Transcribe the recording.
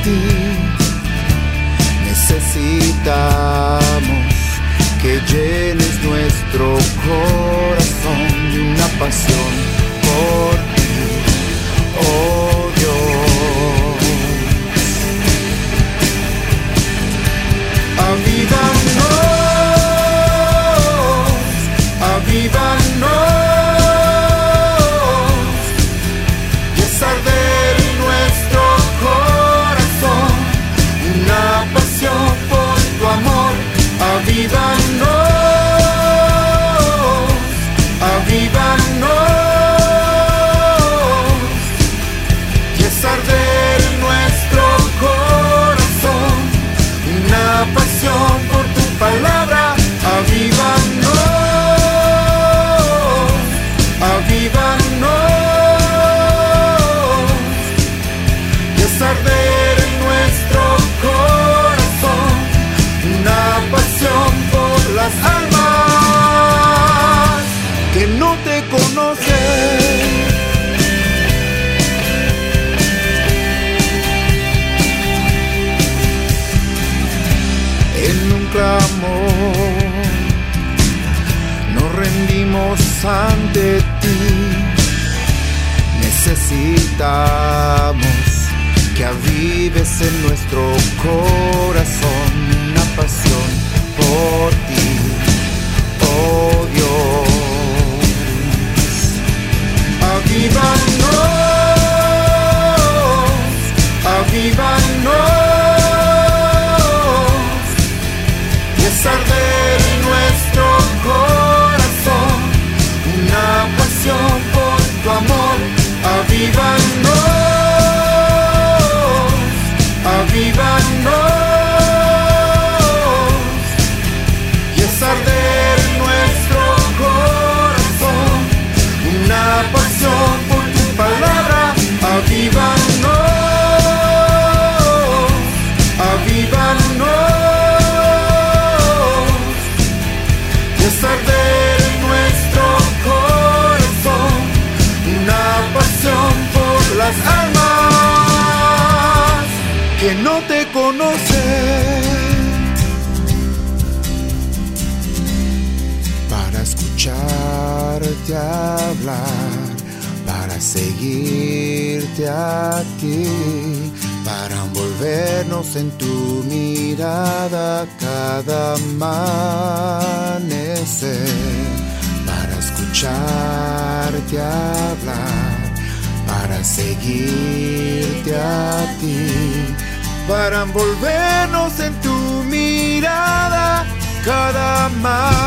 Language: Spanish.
ti. Necesitamos que llenes nuestro corazón de una pasión por ti, oh Dios. Avívanos, avívanos. Avívanos, avívanos, y es arder nuestro corazón, una pasión por tu palabra. Avívanos, avívanos, y es arder nuestro corazón, una pasión por las almas que no te conocen. En un clamor nos rendimos ante ti. Necesitamos que avives en nuestro corazón una pasión por ti, oh Dios. Avívanos, avívanos, y es arder nuestro corazón, una pasión por tu amor. Avívanos, avívanos, y es arder nuestro corazón, una pasión por tu palabra. Avívanos, avívanos, y es arder nuestro corazón, una pasión por las almas que no te conocen. Para escucharte hablar, para seguirte a ti, para envolvernos en tu mirada cada amanecer, para escucharte hablar, para seguirte a ti, para envolvernos en tu mirada cada amanecer.